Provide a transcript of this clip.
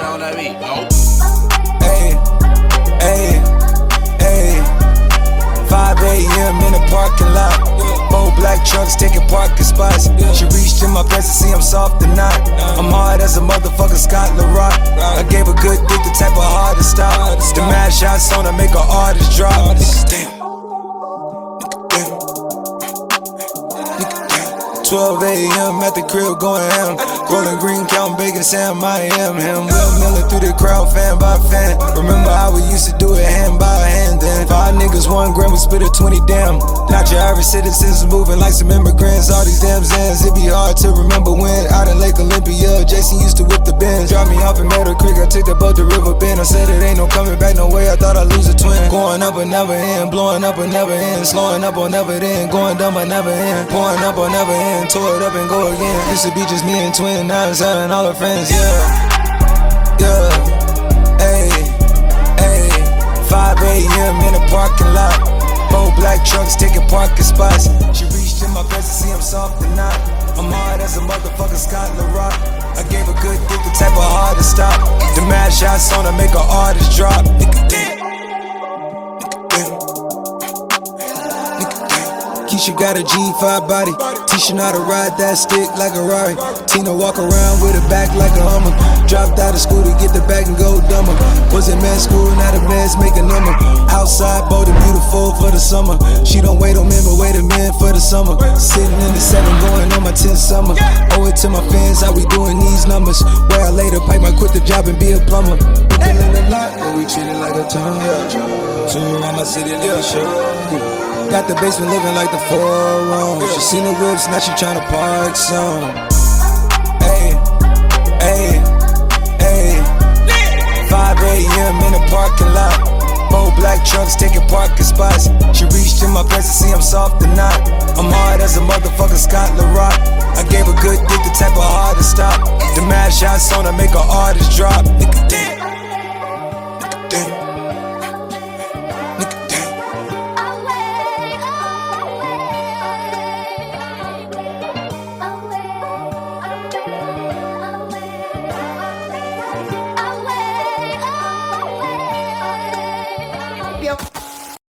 on that beat. Nope. Ayy, ayy, ayy. 5 a.m. in the parking lot. 4 black trucks taking parking spots. She reached in my pants to see I'm soft or not. I'm hard as a motherfucker, Scott LaRock. I gave a good dick, the type of hard to stop. The mad shots on to make an artist drop. 12 a.m. at the crib going ham. Rolling green, counting bacon, Sam, I am him. Will Miller through the crowd, fan by fan. Remember how we used to do it hand by hand then. 5 niggas, 1 gram, we split a 20 damn. Not your average citizens moving like some immigrants. All these damn Zans, it be hard to remember when. Out in Lake Olympia, Jason used to whip the Benz. Drop me off in Meadow Creek, I took the boat to River Bend. I said it ain't no coming back, no way, I thought I'd lose a twin. Going up but never end, blowing up but never end. Slowing up or never end, going down but never end. Pouring up or never end. Tore it up and go again. Used to be just me and twin, now it's having all her friends, yeah. Yeah, ayy, ayy. 5 a.m. in the parking lot. 4 black trucks taking parking spots. She reached in my pants to see I'm soft or not. I'm hard as a motherfucker, Scott LaRock. I gave a good dick, the type of hard to stop. The mad shots on to make an artist drop. Keisha got a G5 body. Tisha know how to ride that stick like a Rari. Tina walk around with her back like a Hummer. Dropped out of school to get the bag and go dumber. Was in med school, now the meds make a number. Outside, bold and beautiful for the summer. She don't wait on men, but wait a minute for the summer. Sitting in the 7, going on my 10th summer. Owe it to my fans, how we doing these numbers. Where I later pipe, I quit the job and be a plumber. We dealing a lot, but we treat it like a ton. Tour around my city like a show. Got the basement living like the 4 rooms. She seen the whips, now she tryna park some. Ayy, ayy, ayy. 5 a.m. in the parking lot. 4 black trucks taking parking spots. She reached in my pants to see I'm soft or not. I'm hard as a motherfucker, Scott LaRock. I gave a good dick, the type of hard to stop. The mad shots on to make an artist drop. Nigga, damn.